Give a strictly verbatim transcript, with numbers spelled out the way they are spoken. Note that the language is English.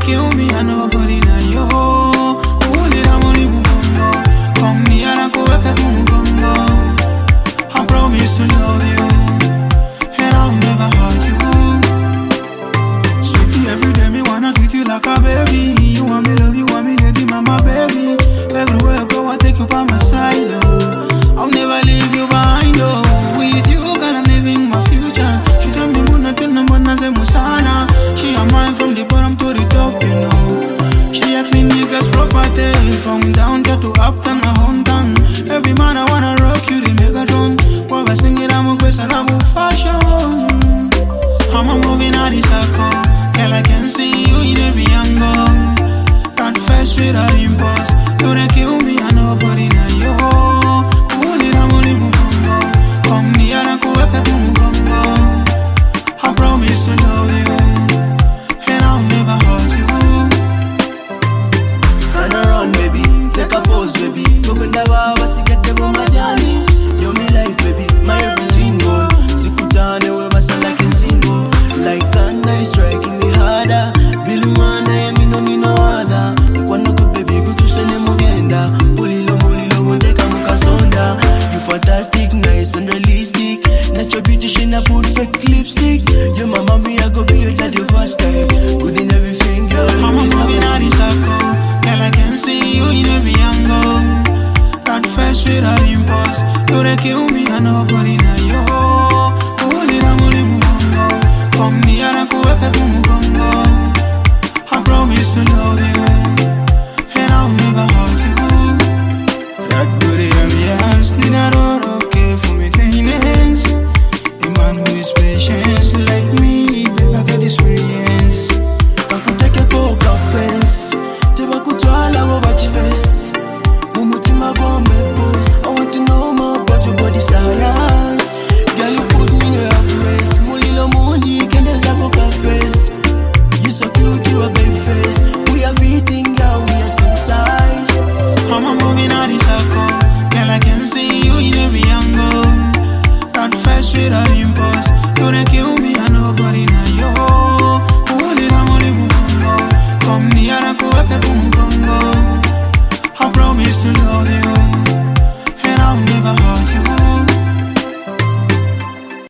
kill me, I know body na yo. Uli la moni mugongo. Come near and go back to mugongo. I promise to love you, and I'll never hurt you. Sweetie, every day me wanna treat you like a baby. You want me love, you want me lady, mama baby. Everywhere I go, I take you by my side, oh. I'll never leave you behind, oh. With you, girl, I'm living my future. She tell me moon nothing, no man as a musana. She a mine from the bottom to the top, you know. She a clean niggas property, from down to uptown.